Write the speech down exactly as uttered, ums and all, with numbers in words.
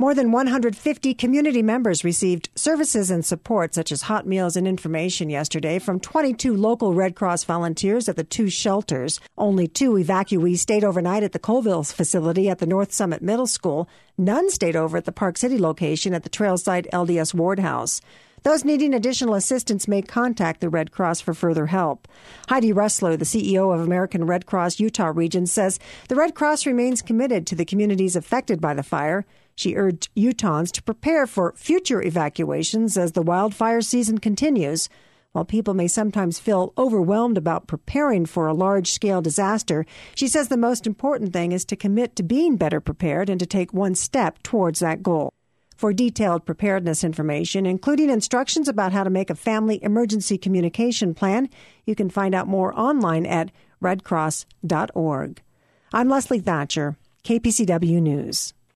More than one hundred fifty community members received services and support, such as hot meals and information yesterday, from twenty-two local Red Cross volunteers at the two shelters. Only two evacuees stayed overnight at the Colville facility at the North Summit Middle School. None stayed over at the Park City location at the Trailside L D S Ward House. Those needing additional assistance may contact the Red Cross for further help. Heidi Ressler, the C E O of American Red Cross Utah Region, says the Red Cross remains committed to the communities affected by the fire. She urged Utahns to prepare for future evacuations as the wildfire season continues. While people may sometimes feel overwhelmed about preparing for a large-scale disaster, she says the most important thing is to commit to being better prepared and to take one step towards that goal. For detailed preparedness information, including instructions about how to make a family emergency communication plan, you can find out more online at red cross dot org. I'm Leslie Thatcher, K P C W News.